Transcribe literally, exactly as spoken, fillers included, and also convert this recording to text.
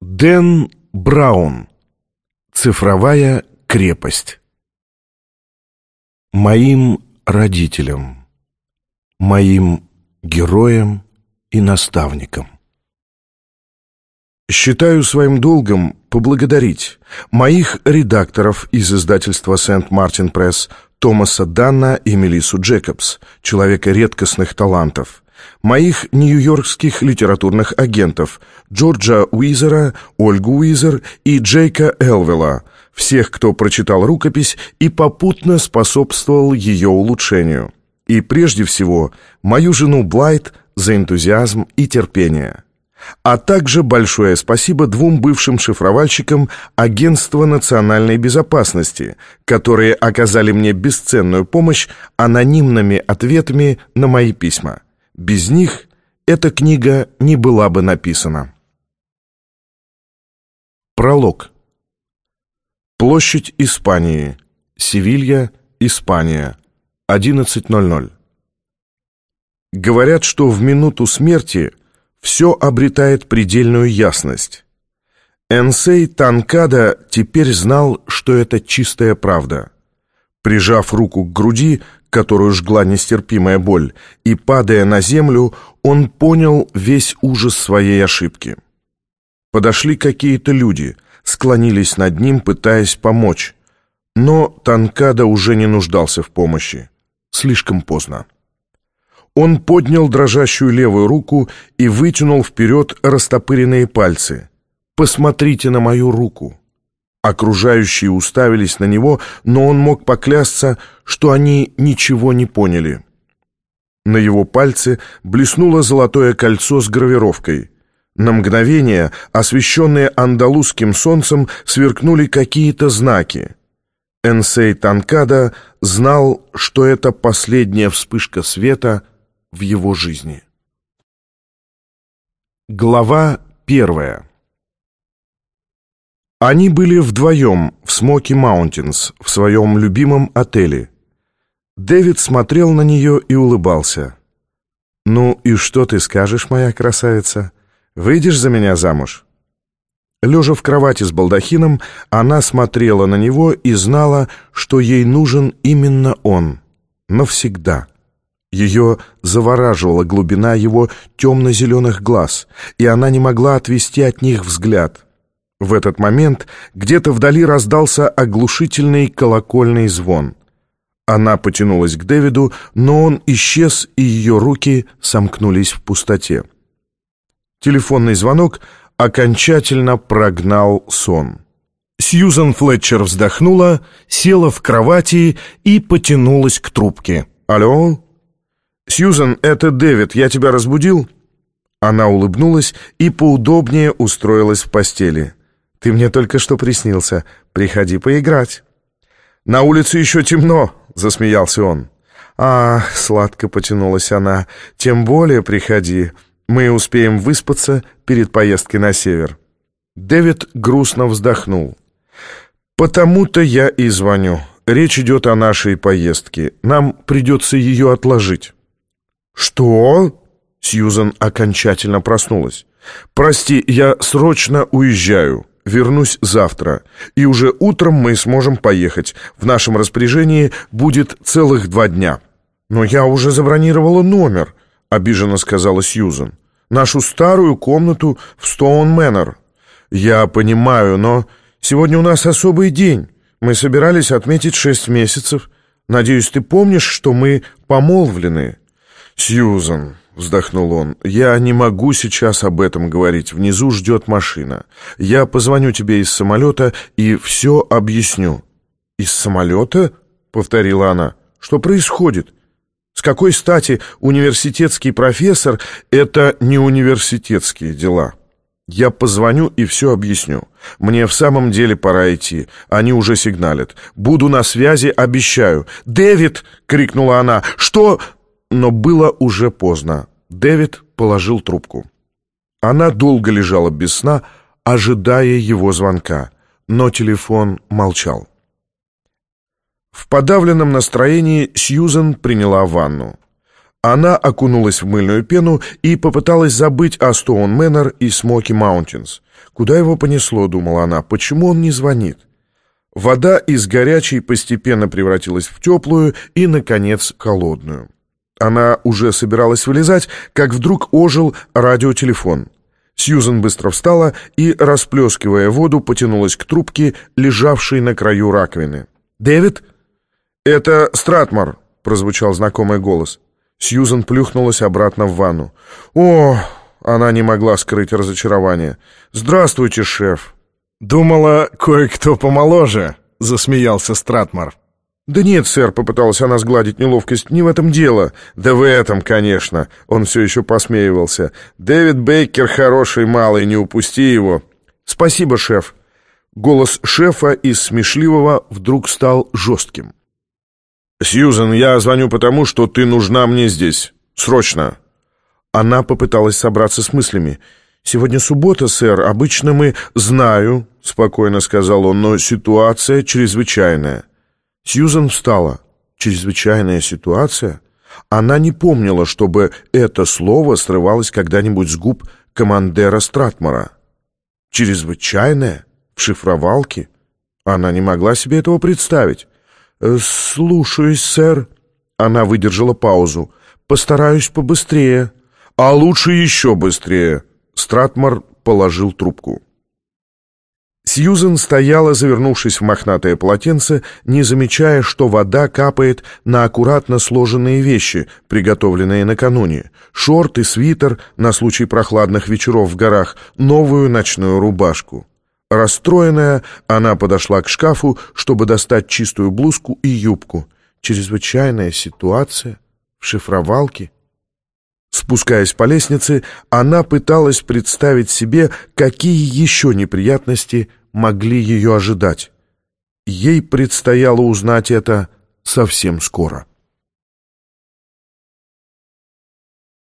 Дэн Браун. Цифровая крепость. Моим родителям, моим героям и наставникам. Считаю своим долгом поблагодарить моих редакторов из издательства Сент-Мартин Пресс Томаса Данна и Мелиссу Джекобс, человека редкостных талантов, моих нью-йоркских литературных агентов Джорджа Уизера, Ольгу Уизер и Джейка Элвелла, всех, кто прочитал рукопись и попутно способствовал ее улучшению, и прежде всего мою жену Блайт за энтузиазм и терпение. А также большое спасибо двум бывшим шифровальщикам Агентства национальной безопасности, которые оказали мне бесценную помощь анонимными ответами на мои письма. Без них эта книга не была бы написана. Пролог. Площадь Испании. Севилья, Испания. одиннадцать ноль ноль. Говорят, что в минуту смерти все обретает предельную ясность. Энсей Танкада теперь знал, что это чистая правда. Прижав руку к груди, которую жгла нестерпимая боль, и падая на землю, он понял весь ужас своей ошибки. Подошли какие-то люди, склонились над ним, пытаясь помочь, но Танкада уже не нуждался в помощи. Слишком поздно. Он поднял дрожащую левую руку и вытянул вперед растопыренные пальцы. «Посмотрите на мою руку». Окружающие уставились на него, но он мог поклясться, что они ничего не поняли. На его пальце блеснуло золотое кольцо с гравировкой. На мгновение, освещенные андалузским солнцем, сверкнули какие-то знаки. Энсей Танкада знал, что это последняя вспышка света в его жизни. Глава первая. Они были вдвоем в Смоки Маунтинс, в своем любимом отеле. Дэвид смотрел на нее и улыбался. «Ну и что ты скажешь, моя красавица? Выйдешь за меня замуж?» Лежа в кровати с балдахином, она смотрела на него и знала, что ей нужен именно он. Навсегда. Ее завораживала глубина его темно-зеленых глаз, и она не могла отвести от них взгляд. В этот момент где-то вдали раздался оглушительный колокольный звон. Она потянулась к Дэвиду, но он исчез, и ее руки сомкнулись в пустоте. Телефонный звонок окончательно прогнал сон. Сьюзан Флетчер вздохнула, села в кровати и потянулась к трубке. «Алло?» «Сьюзан, это Дэвид, я тебя разбудил?» Она улыбнулась и поудобнее устроилась в постели. «Ты мне только что приснился. Приходи поиграть». «На улице еще темно», — засмеялся он. «Ах», — сладко потянулась она, — «тем более приходи. Мы успеем выспаться перед поездкой на север». Дэвид грустно вздохнул. «Потому-то я и звоню. Речь идет о нашей поездке. Нам придется ее отложить». «Что?» — Сьюзан окончательно проснулась. «Прости, я срочно уезжаю. Вернусь завтра. И уже утром мы сможем поехать. В нашем распоряжении будет целых два дня». «Но я уже забронировала номер», — обиженно сказала Сьюзан. «Нашу старую комнату в Стоун Мэннер». «Я понимаю, но сегодня у нас особый день. Мы собирались отметить шесть месяцев. Надеюсь, ты помнишь, что мы помолвлены». «Сьюзан», — вздохнул он, — «я не могу сейчас об этом говорить. Внизу ждет машина. Я позвоню тебе из самолета и все объясню». «Из самолета?» — повторила она. «Что происходит? С какой стати университетский профессор — это не университетские дела? Я позвоню и все объясню. Мне в самом деле пора идти. Они уже сигналят. Буду на связи, обещаю». «Дэвид!» — крикнула она. «Что?» Но было уже поздно. Дэвид положил трубку. Она долго лежала без сна, ожидая его звонка, но телефон молчал. В подавленном настроении Сьюзан приняла ванну. Она окунулась в мыльную пену и попыталась забыть о Стоун Мэннер и Смоки Маунтинс. Куда его понесло, думала она, почему он не звонит? Вода из горячей постепенно превратилась в теплую и, наконец, холодную. Она уже собиралась вылезать, как вдруг ожил радиотелефон. Сьюзен быстро встала и, расплескивая воду, потянулась к трубке, лежавшей на краю раковины. «Дэвид?» «Это Стратмор», — прозвучал знакомый голос. Сьюзен плюхнулась обратно в ванну. «О!» — она не могла скрыть разочарование. «Здравствуйте, шеф!» «Думала, кое-кто помоложе», — засмеялся Стратмор. «Да нет, сэр», — попыталась она сгладить неловкость, — «не в этом дело». «Да в этом, конечно», — он все еще посмеивался. «Дэвид Бейкер хороший малый, не упусти его». «Спасибо, шеф». Голос шефа из смешливого вдруг стал жестким. «Сьюзен, я звоню потому, что ты нужна мне здесь. Срочно». Она попыталась собраться с мыслями. «Сегодня суббота, сэр. Обычно мы...» «Знаю», — спокойно сказал он, — «но ситуация чрезвычайная». Сьюзен встала. «Чрезвычайная ситуация?» Она не помнила, чтобы это слово срывалось когда-нибудь с губ командера Стратмора. «Чрезвычайная? В шифровалке?» Она не могла себе этого представить. «Слушаюсь, сэр». Она выдержала паузу. «Постараюсь побыстрее». «А лучше еще быстрее». Стратмор положил трубку. Сьюзен стояла, завернувшись в мохнатое полотенце, не замечая, что вода капает на аккуратно сложенные вещи, приготовленные накануне. Шорты, свитер на случай прохладных вечеров в горах, новую ночную рубашку. Расстроенная, она подошла к шкафу, чтобы достать чистую блузку и юбку. Чрезвычайная ситуация в шифровалке. Спускаясь по лестнице, она пыталась представить себе, какие еще неприятности могли ее ожидать. Ей предстояло узнать это совсем скоро.